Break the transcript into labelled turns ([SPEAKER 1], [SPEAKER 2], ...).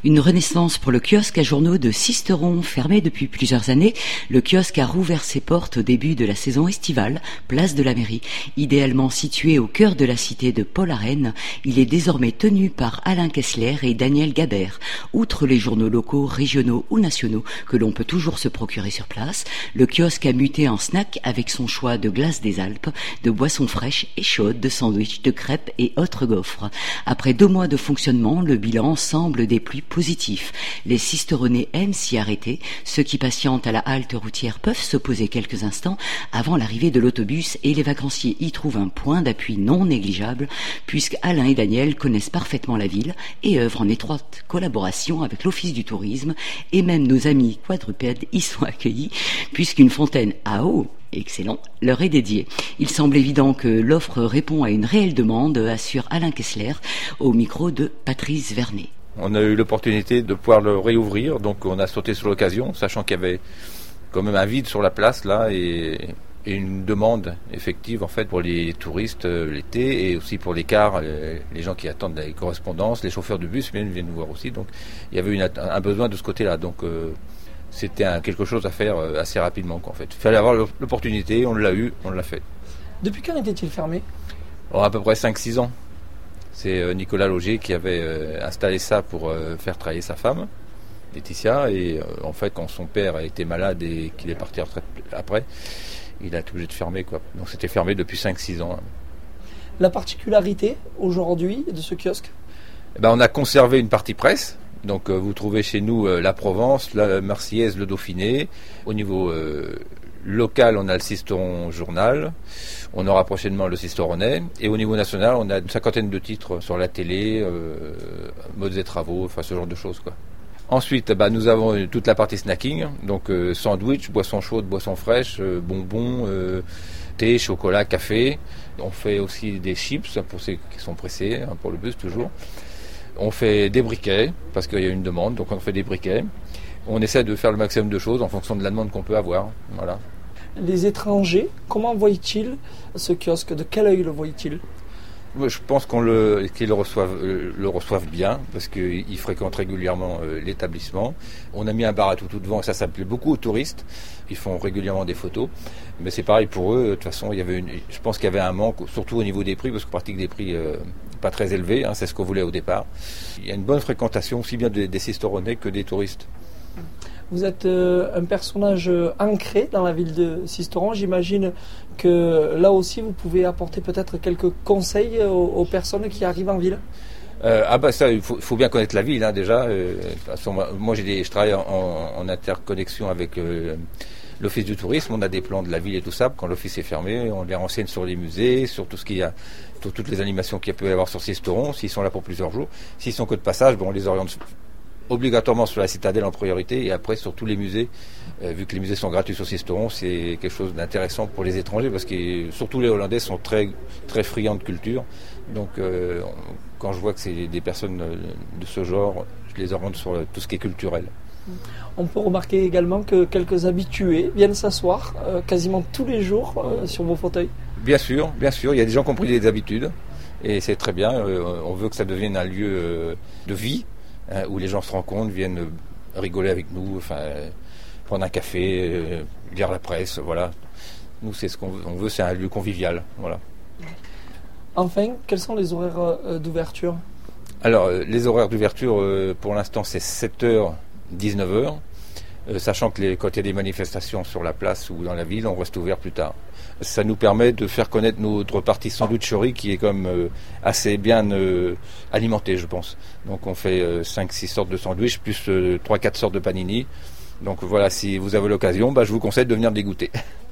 [SPEAKER 1] Une renaissance pour le kiosque à journaux de Sisteron. Fermé depuis plusieurs années, le kiosque a rouvert ses portes au début de la saison estivale, place de la Mairie. Idéalement situé au cœur de la cité de Port-la-Reine, il est désormais tenu par Alain Kessler et Daniel Gabert. Outre les journaux locaux, régionaux ou nationaux que l'on peut toujours se procurer sur place, le kiosque a muté en snack avec son choix de glace des Alpes, de boissons fraîches et chaudes, de sandwichs, de crêpes et autres gaufres. Après 2 mois de fonctionnement, le bilan semble des plus positif. Les Sisteronais aiment s'y arrêter. Ceux qui patientent à la halte routière peuvent se poser quelques instants avant l'arrivée de l'autobus et les vacanciers y trouvent un point d'appui non négligeable puisque Alain et Daniel connaissent parfaitement la ville et œuvrent en étroite collaboration avec l'Office du tourisme et même nos amis quadrupèdes y sont accueillis puisqu'une fontaine à eau excellent, leur est dédié. Il semble évident que l'offre répond à une réelle demande, assure Alain Kessler au micro de Patrice Vernet.
[SPEAKER 2] On a eu l'opportunité de pouvoir le réouvrir, donc on a sauté sur l'occasion, sachant qu'il y avait quand même un vide sur la place là et une demande effective en fait pour les touristes l'été et aussi pour les cars, les gens qui attendent les correspondances, les chauffeurs de bus viennent nous voir aussi. Donc il y avait un besoin de ce côté-là. Donc c'était quelque chose à faire assez rapidement en fait. Il fallait avoir l'opportunité, on l'a eu, on l'a fait.
[SPEAKER 3] Depuis quand était-il fermé ?
[SPEAKER 2] À peu près 5-6 ans. C'est Nicolas Loger qui avait installé ça pour faire travailler sa femme, Laetitia. Et en fait, quand son père a été malade et qu'il est parti en retraite après, il a été obligé de fermer, quoi. Donc c'était fermé depuis 5-6 ans.
[SPEAKER 3] La particularité aujourd'hui de ce kiosque ?
[SPEAKER 2] On a conservé une partie presse. Donc vous trouvez chez nous la Provence, la Marseillaise, le Dauphiné. Au niveau local, on a le Sisteron Journal. On aura prochainement le Sisteronais. Et au niveau national, on a une 50aine de titres sur la télé, modes et travaux, enfin ce genre de choses, quoi. Ensuite, nous avons toute la partie snacking, donc sandwich, boissons chaudes, boissons fraîches, bonbons, thé, chocolat, café. On fait aussi des chips pour ceux qui sont pressés, pour le bus toujours. On fait des briquets, parce qu'il y a une demande, donc on fait des briquets. On essaie de faire le maximum de choses en fonction de la demande qu'on peut avoir. Voilà.
[SPEAKER 3] Les étrangers, comment voient-ils ce kiosque ? De quel œil le voient-ils ?
[SPEAKER 2] Je pense qu'ils le reçoivent bien, parce qu'ils fréquentent régulièrement l'établissement. On a mis un bar à tout devant, et ça plaît beaucoup aux touristes. Ils font régulièrement des photos. Mais c'est pareil pour eux, de toute façon, je pense qu'il y avait un manque, surtout au niveau des prix, parce qu'on pratique des prix pas très élevés, c'est ce qu'on voulait au départ. Il y a une bonne fréquentation, aussi bien des Sisteronais que des touristes.
[SPEAKER 3] Vous êtes un personnage ancré dans la ville de Sisteron. J'imagine que là aussi, vous pouvez apporter peut-être quelques conseils aux personnes qui arrivent en ville.
[SPEAKER 2] Ça, il faut bien connaître la ville déjà. Moi, je travaille en interconnexion avec l'Office du tourisme. On a des plans de la ville et tout ça. Quand l'office est fermé, on les renseigne sur les musées, sur tout ce qu'il y a, sur toutes les animations qu'il peut y avoir sur Sisteron. S'ils sont là pour plusieurs jours, s'ils sont que de passage, on les oriente obligatoirement sur la citadelle en priorité et après sur tous les musées, vu que les musées sont gratuits sur Sisteron, c'est quelque chose d'intéressant pour les étrangers parce que surtout les Hollandais sont très, très friands de culture. Donc quand je vois que c'est des personnes de ce genre, je les oriente sur tout ce qui est culturel.
[SPEAKER 3] On peut remarquer également que quelques habitués viennent s'asseoir quasiment tous les jours sur vos fauteuils.
[SPEAKER 2] Bien sûr, il y a des gens qui ont pris des habitudes et c'est très bien. On veut que ça devienne un lieu de vie, où les gens se rencontrent, viennent rigoler avec nous, prendre un café, lire la presse, voilà. Nous, c'est ce qu'on veut, c'est un lieu convivial, voilà.
[SPEAKER 3] Enfin, quels sont les horaires d'ouverture ?
[SPEAKER 2] Alors, les horaires d'ouverture, pour l'instant, c'est 7h, 19h, sachant que quand il y a des manifestations sur la place ou dans la ville, on reste ouvert plus tard. Ça nous permet de faire connaître notre partie sandwicherie qui est comme assez bien alimentée, je pense. Donc on fait 5-6 sortes de sandwichs plus 3-4 sortes de panini. Donc voilà, si vous avez l'occasion, je vous conseille de venir les goûter.